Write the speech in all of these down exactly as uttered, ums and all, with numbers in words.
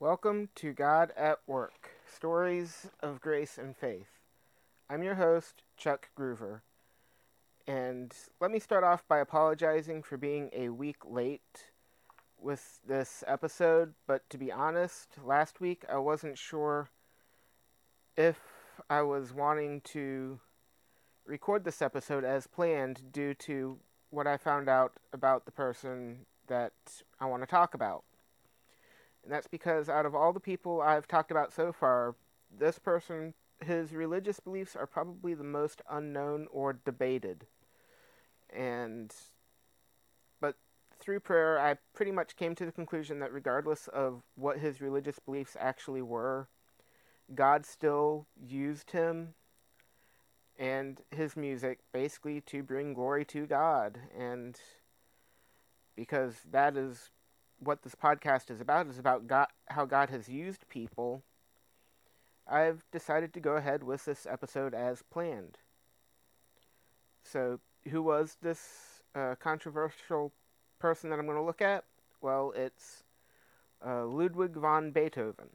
Welcome to God at Work, Stories of Grace and Faith. I'm your host, Chuck Groover, and let me start off by apologizing for being a week late with this episode, but to be honest, last week I wasn't sure if I was wanting to record this episode as planned due to what I found out about the person that I want to talk about. And that's because out of all the people I've talked about so far, this person, his religious beliefs are probably the most unknown or debated. And, but through prayer, I pretty much came to the conclusion that regardless of what his religious beliefs actually were, God still used him and his music basically to bring glory to God. And because that is what this podcast is about, is about God, how God has used people, I've decided to go ahead with this episode as planned. So, who was this uh, controversial person that I'm going to look at? Well, it's uh, Ludwig van Beethoven.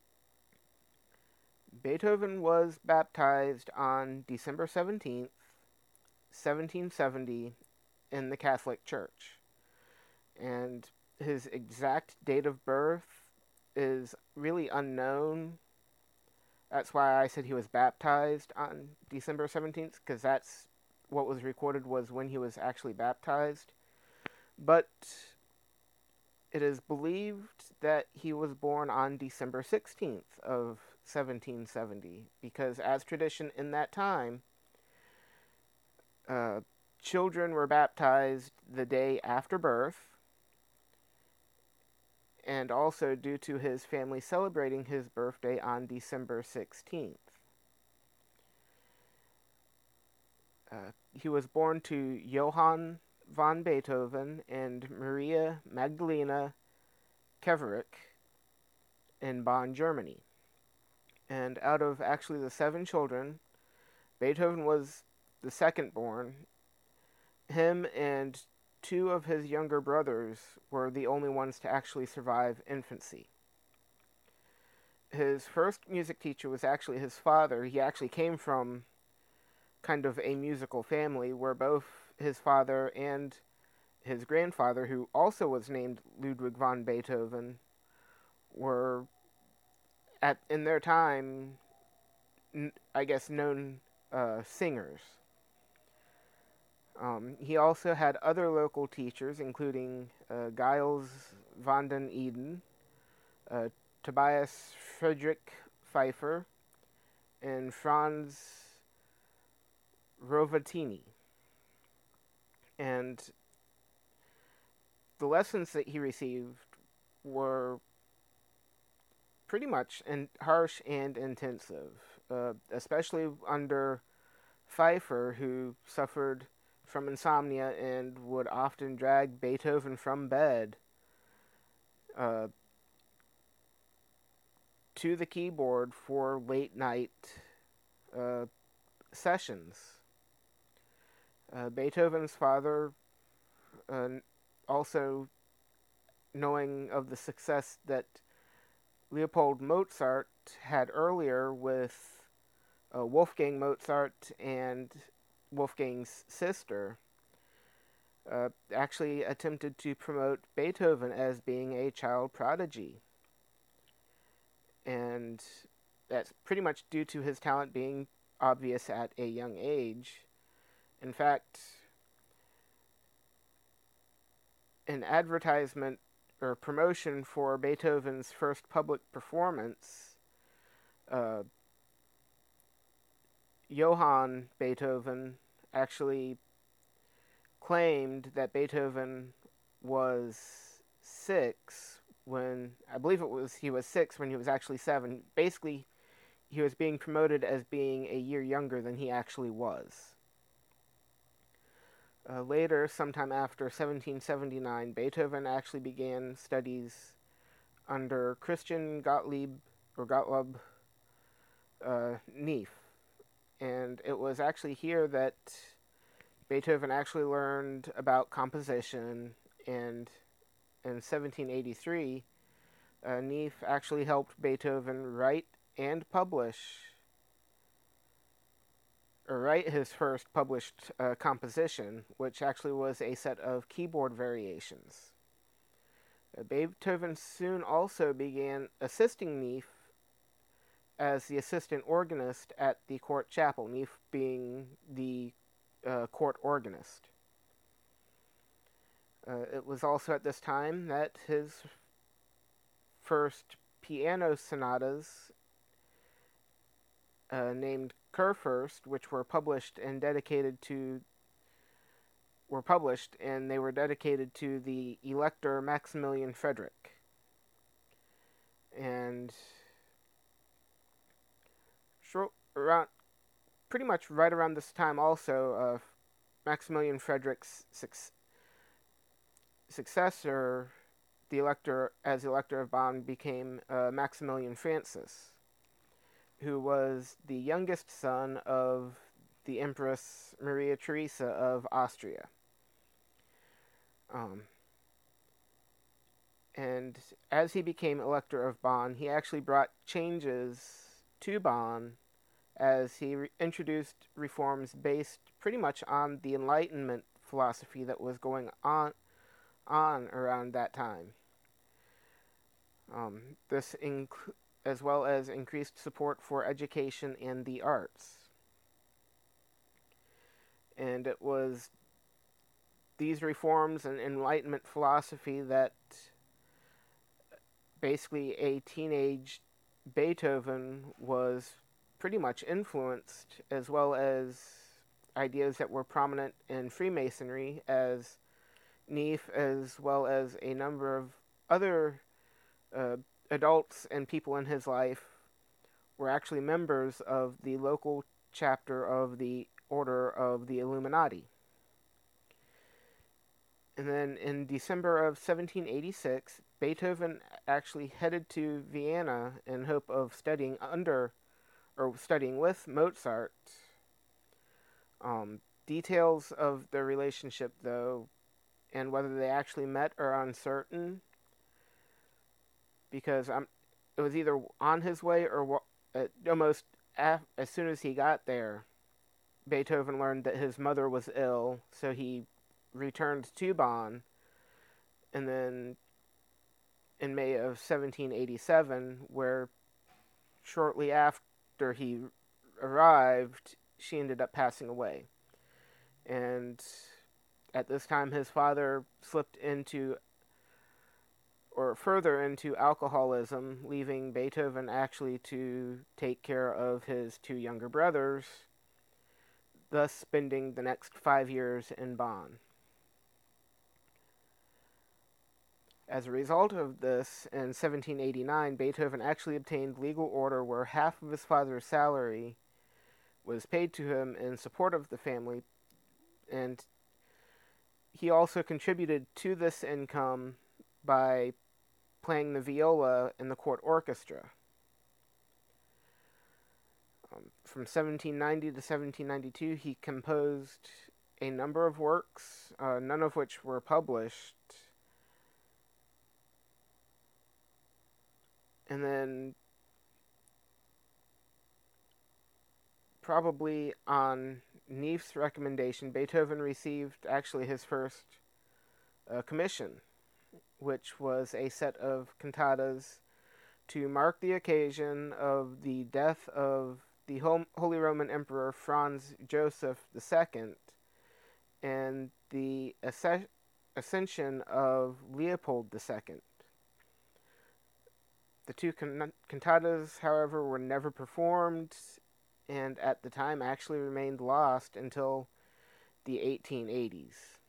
Beethoven was baptized on December seventeenth, seventeen seventy, in the Catholic Church. And his exact date of birth is really unknown. That's why I said he was baptized on December seventeenth, because that's what was recorded was when he was actually baptized. But it is believed that he was born on December sixteenth of seventeen seventy, because as tradition in that time, uh, children were baptized the day after birth, and also due to his family celebrating his birthday on December sixteenth. Uh, he was born to Johann von Beethoven and Maria Magdalena Keverik in Bonn, Germany. And out of actually the seven children, Beethoven was the second born. Him and two of his younger brothers were the only ones to actually survive infancy. His first music teacher was actually his father. He actually came from kind of a musical family where both his father and his grandfather, who also was named Ludwig van Beethoven, were at in their time, I guess, known uh, singers. Um, he also had other local teachers, including uh, Giles van den Eden, uh, Tobias Friedrich Pfeiffer, and Franz Rovatini. And the lessons that he received were pretty much in, harsh and intensive, uh, especially under Pfeiffer, who suffered from insomnia and would often drag Beethoven from bed uh, to the keyboard for late night uh, sessions. Uh, Beethoven's father, uh, also knowing of the success that Leopold Mozart had earlier with uh, Wolfgang Mozart and Wolfgang's sister, uh, actually attempted to promote Beethoven as being a child prodigy. And that's pretty much due to his talent being obvious at a young age. In fact, an advertisement or promotion for Beethoven's first public performance, uh, Johann Beethoven actually claimed that Beethoven was six when, I believe it was, he was six when he was actually seven. Basically, he was being promoted as being a year younger than he actually was. Uh, later, sometime after seventeen seventy-nine, Beethoven actually began studies under Christian Gottlieb, or Gottlob uh, Neff. And it was actually here that Beethoven actually learned about composition, and in seventeen eighty-three, Uh, Neef actually helped Beethoven write and publish, or write his first published uh, composition, which actually was a set of keyboard variations. Uh, Beethoven soon also began assisting Neef as the assistant organist at the court chapel, Neef being the uh, court organist. Uh, it was also at this time that his first piano sonatas, uh, named Kurfürst, which were published and dedicated to were published and they were dedicated to the Elector Maximilian Frederick. And short, around, pretty much right around this time also, uh, Maximilian Frederick's su- successor, the elector as Elector of Bonn, became uh, Maximilian Francis, who was the youngest son of the Empress Maria Theresa of Austria. Um, and as he became Elector of Bonn, he actually brought changes to Bonn as he re- introduced reforms based pretty much on the Enlightenment philosophy that was going on on around that time. Um, this inc- as well as increased support for education and the arts. And it was these reforms and Enlightenment philosophy that basically a teenage Beethoven was pretty much influenced, as well as ideas that were prominent in Freemasonry, as Neef, as well as a number of other uh, adults and people in his life, were actually members of the local chapter of the Order of the Illuminati. And then in December of seventeen eighty-six, Beethoven actually headed to Vienna in hope of studying under, or studying with Mozart. Um, details of their relationship, though, and whether they actually met are uncertain, because um, it was either on his way or uh, almost af- as soon as he got there, Beethoven learned that his mother was ill, so he returned to Bonn, and then in May of seventeen eighty-seven, where shortly after he arrived, she ended up passing away. And at this time, his father slipped into, or further into, alcoholism, leaving Beethoven actually to take care of his two younger brothers, thus spending the next five years in Bonn. As a result of this, in seventeen eighty-nine, Beethoven actually obtained legal order where half of his father's salary was paid to him in support of the family, and he also contributed to this income by playing the viola in the court orchestra. Um, from seventeen ninety to seventeen ninety-two, he composed a number of works, uh, none of which were published. And then, probably on Neef's recommendation, Beethoven received actually his first uh, commission, which was a set of cantatas to mark the occasion of the death of the Holy Roman Emperor Franz Joseph the Second and the ascension of Leopold the Second. The two cantatas, however, were never performed, and at the time actually remained lost until the eighteen eighties.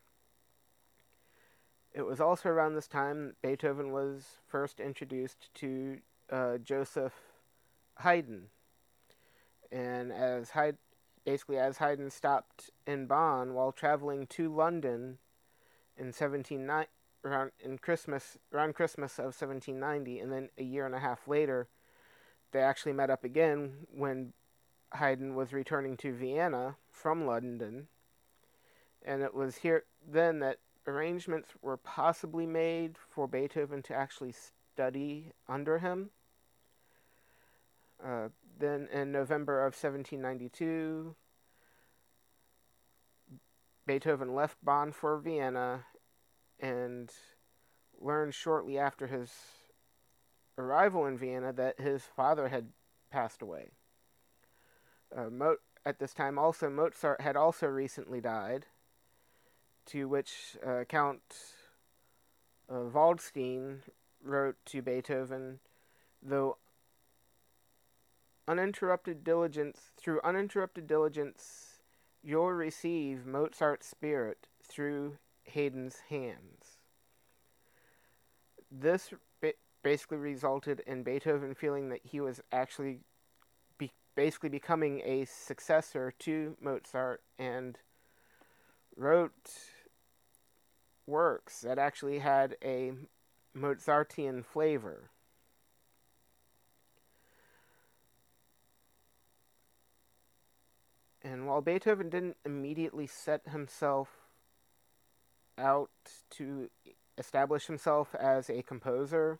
It was also around this time that Beethoven was first introduced to uh, Joseph Haydn, and as Haydn, basically as Haydn stopped in Bonn while traveling to London in seventeen ninety. Around in Christmas, around Christmas of seventeen ninety, and then a year and a half later, they actually met up again when Haydn was returning to Vienna from London, and it was here then that arrangements were possibly made for Beethoven to actually study under him. Uh, then in November of seventeen ninety-two, Beethoven left Bonn for Vienna and learned shortly after his arrival in Vienna that his father had passed away. Uh, Mo- at this time, also Mozart had also recently died, to which uh, Count uh, Waldstein wrote to Beethoven, though uninterrupted diligence, through uninterrupted diligence, you'll receive Mozart's spirit through Haydn's hands. This ba- basically resulted in Beethoven feeling that he was actually be- basically becoming a successor to Mozart, and wrote works that actually had a Mozartian flavor. And while Beethoven didn't immediately set himself out to establish himself as a composer,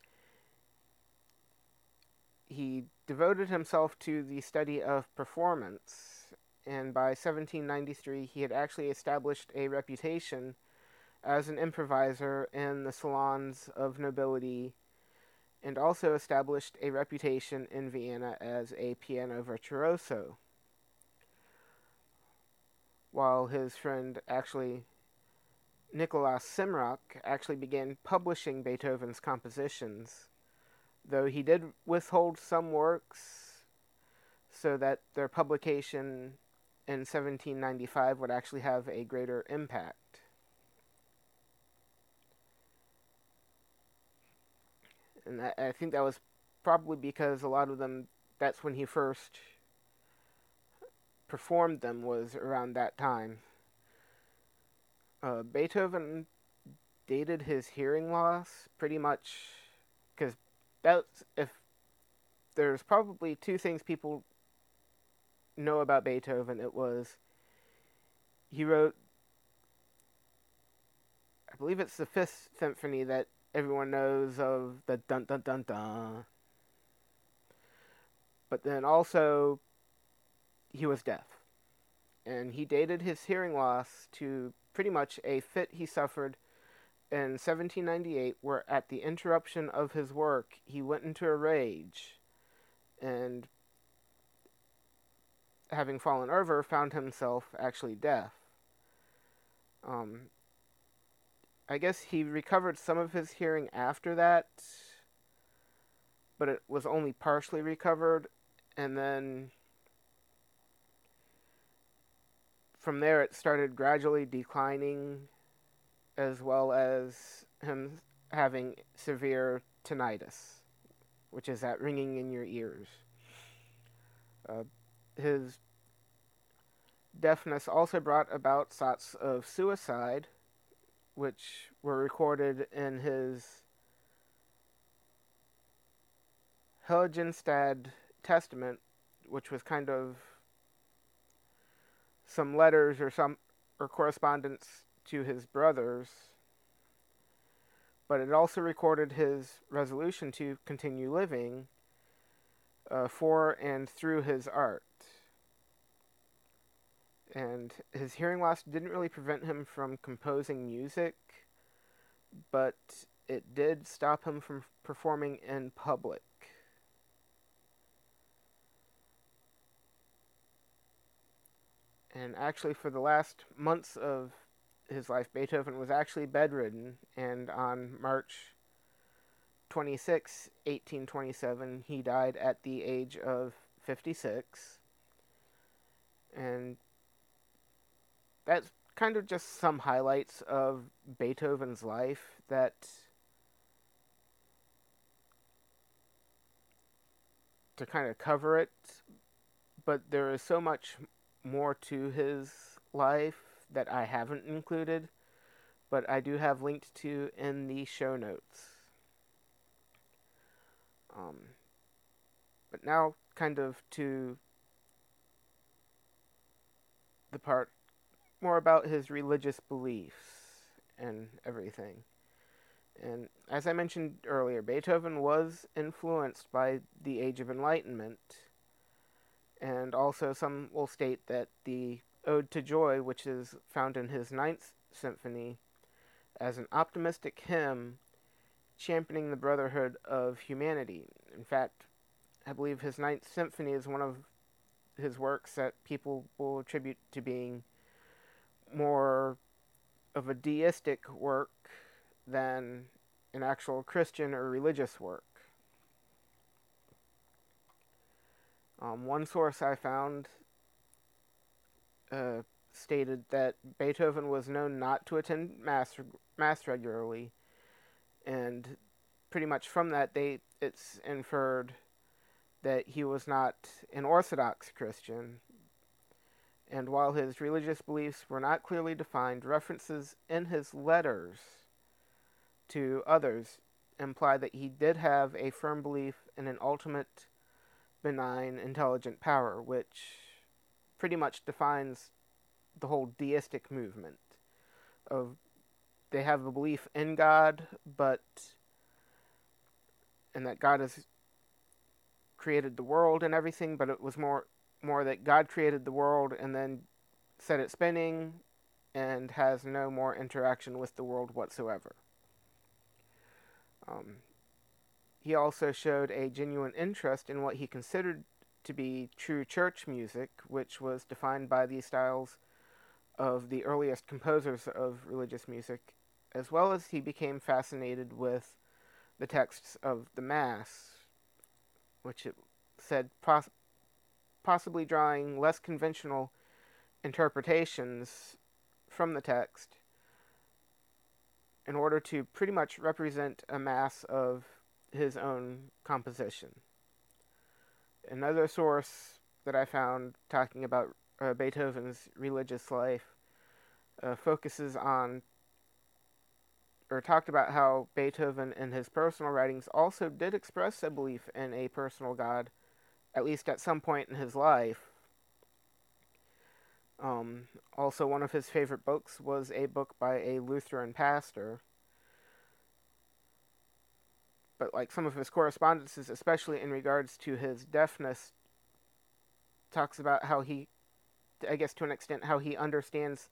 he devoted himself to the study of performance, and by seventeen ninety-three he had actually established a reputation as an improviser in the salons of nobility, and also established a reputation in Vienna as a piano virtuoso. While his friend, actually, Nikolaus Simrock, actually began publishing Beethoven's compositions, though he did withhold some works so that their publication in seventeen ninety-five would actually have a greater impact. And I think that was probably because a lot of them, that's when he first performed them, was around that time. Uh, Beethoven dated his hearing loss pretty much, because that's, if there's probably two things people know about Beethoven, it was he wrote, I believe it's the Fifth Symphony that everyone knows of, the dun dun dun dun. But then also, he was deaf. And he dated his hearing loss to pretty much a fit he suffered in seventeen ninety-eight, where at the interruption of his work, he went into a rage, and having fallen over, found himself actually deaf. Um, I guess he recovered some of his hearing after that, but it was only partially recovered, and then from there it started gradually declining, as well as him having severe tinnitus, which is that ringing in your ears. Uh, his deafness also brought about thoughts of suicide, which were recorded in his Heiligenstadt Testament, which was kind of some letters or some or correspondence to his brothers, but it also recorded his resolution to continue living uh, for and through his art. And his hearing loss didn't really prevent him from composing music, but it did stop him from performing in public. And actually, for the last months of his life, Beethoven was actually bedridden, and on March twenty-sixth, eighteen twenty-seven, he died at the age of fifty-six. And that's kind of just some highlights of Beethoven's life that to kind of cover it, but there is so much more to his life that I haven't included, but I do have linked to in the show notes. Um, but now, kind of to the part more about his religious beliefs and everything. And as I mentioned earlier, Beethoven was influenced by the Age of Enlightenment, and also some will state that the Ode to Joy, which is found in his Ninth Symphony, as an optimistic hymn championing the brotherhood of humanity. In fact, I believe his Ninth Symphony is one of his works that people will attribute to being more of a deistic work than an actual Christian or religious work. Um, one source I found uh, stated that Beethoven was known not to attend mass mass regularly, and pretty much from that, they it's inferred that he was not an Orthodox Christian. And while his religious beliefs were not clearly defined, references in his letters to others imply that he did have a firm belief in an ultimate, benign, intelligent power, which pretty much defines the whole deistic movement. Of they have a belief in God, but and that God has created the world and everything, but it was more more that God created the world and then set it spinning and has no more interaction with the world whatsoever. Um, he also showed a genuine interest in what he considered to be true church music, which was defined by the styles of the earliest composers of religious music, as well as he became fascinated with the texts of the Mass, which it said pos- possibly drawing less conventional interpretations from the text in order to pretty much represent a Mass of his own composition. Another source that I found talking about uh, Beethoven's religious life uh, focuses on, or talked about how Beethoven in his personal writings also did express a belief in a personal God, at least at some point in his life. Um, also, one of his favorite books was a book by a Lutheran pastor. But like some of his correspondences, especially in regards to his deafness, talks about how he, I guess to an extent, how he understands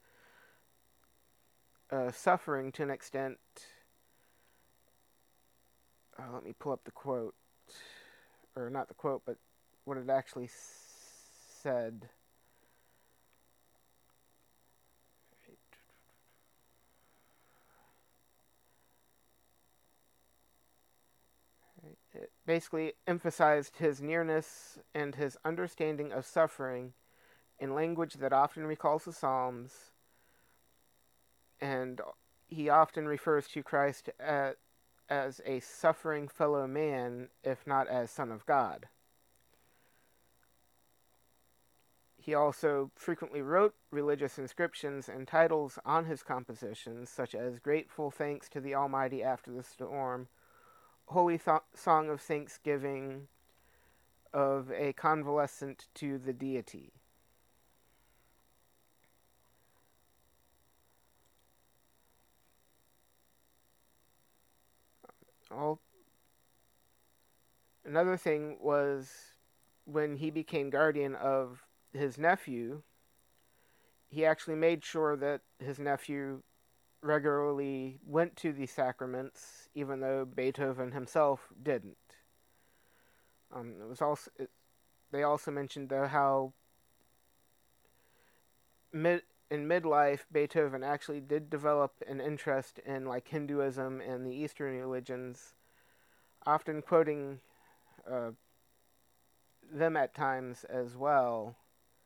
uh, suffering to an extent. Uh, let me pull up the quote, or not the quote, but what it actually said. It basically emphasized his nearness and his understanding of suffering in language that often recalls the Psalms, and he often refers to Christ as, as a suffering fellow man, if not as Son of God. He also frequently wrote religious inscriptions and titles on his compositions, such as Grateful Thanks to the Almighty After the Storm, Holy Th- Song of Thanksgiving, of a Convalescent to the Deity. All Another thing was when he became guardian of his nephew, he actually made sure that his nephew regularly went to the sacraments, even though Beethoven himself didn't. Um, it was also it, they also mentioned though how mid in midlife Beethoven actually did develop an interest in like Hinduism and the Eastern religions, often quoting uh, them at times as well.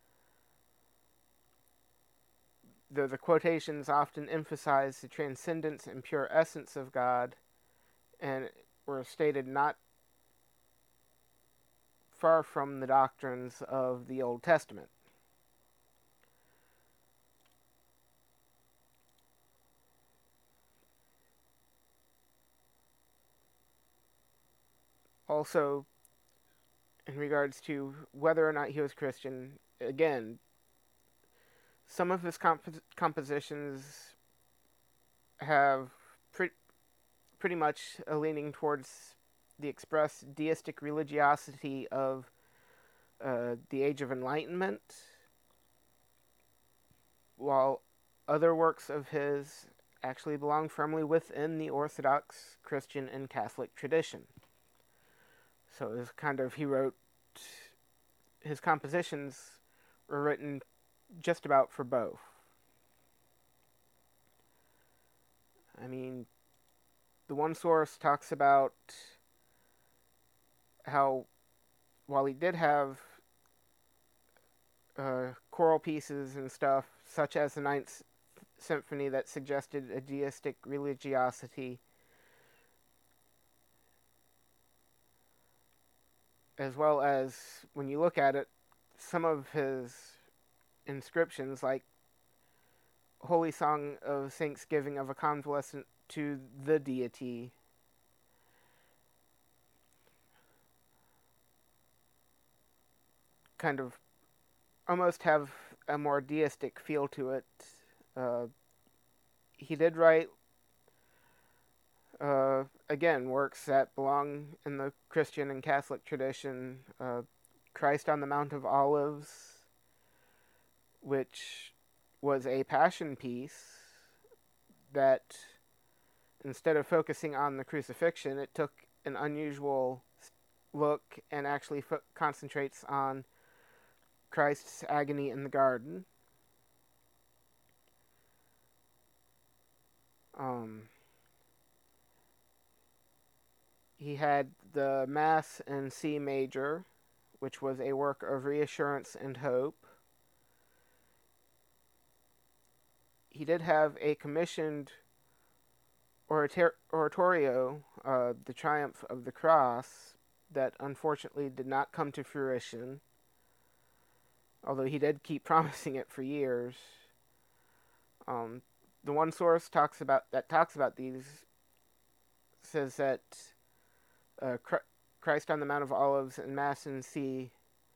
Though the quotations often emphasize the transcendence and pure essence of God, and were stated not far from the doctrines of the Old Testament. Also, in regards to whether or not he was Christian, again, some of his comp- compositions have pre- pretty much a leaning towards the express deistic religiosity of uh, the Age of Enlightenment, while other works of his actually belong firmly within the Orthodox Christian and Catholic tradition. So it was kind of, he wrote, his compositions were written just about for both. I mean, the one source talks about how, while he did have uh, choral pieces and stuff, such as the Ninth Symphony that suggested a deistic religiosity, as well as, when you look at it, some of his inscriptions, like Holy Song of Thanksgiving of a Convalescent to the Deity, kind of almost have a more deistic feel to it. Uh, he did write, uh, again, works that belong in the Christian and Catholic tradition. Uh, Christ on the Mount of Olives, which was a passion piece that, instead of focusing on the crucifixion, it took an unusual look and actually fo- concentrates on Christ's agony in the garden. Um, he had the Mass in C major, which was a work of reassurance and hope. He did have a commissioned orator- oratorio, uh, The Triumph of the Cross, that unfortunately did not come to fruition, although he did keep promising it for years. Um, the one source talks about that talks about these says that uh, Christ on the Mount of Olives and Mass in C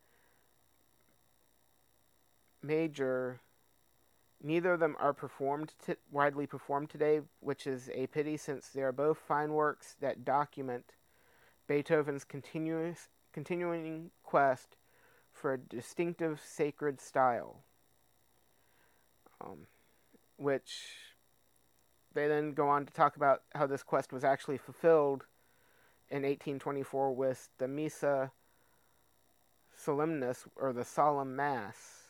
major, neither of them are performed t- widely performed today, which is a pity, since they are both fine works that document Beethoven's continuous continuing quest for a distinctive sacred style, um, which they then go on to talk about how this quest was actually fulfilled in eighteen twenty-four with the Missa Solemnis, or the Solemn Mass,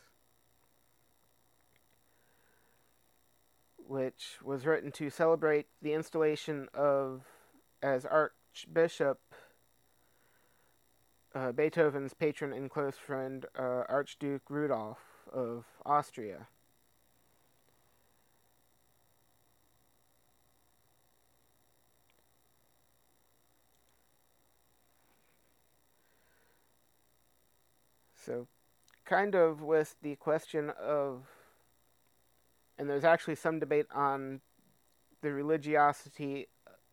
which was written to celebrate the installation of, as Archbishop, uh, Beethoven's patron and close friend, uh, Archduke Rudolph of Austria. So, kind of with the question of, and there's actually some debate on the religiosity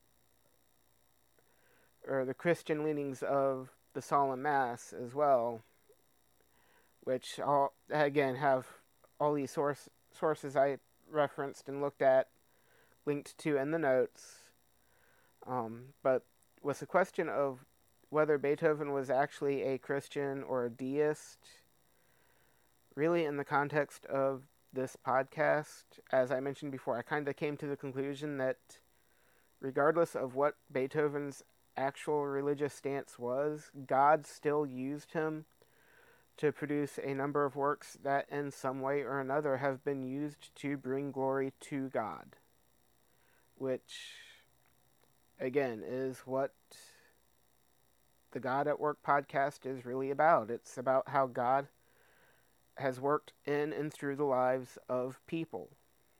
or the Christian leanings of the Solemn Mass as well, which I'll, again, have all these source, sources I referenced and looked at linked to in the notes. Um, but with the question of whether Beethoven was actually a Christian or a deist, really in the context of this podcast, as I mentioned before, I kind of came to the conclusion that regardless of what Beethoven's actual religious stance was, God still used him to produce a number of works that in some way or another have been used to bring glory to God, which, again, is what the God at Work podcast is really about. It's about how God has worked in and through the lives of people.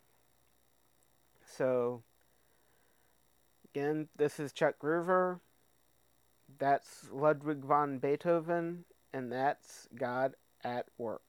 So, again, this is Chuck Groover. That's Ludwig von Beethoven, and that's God at Work.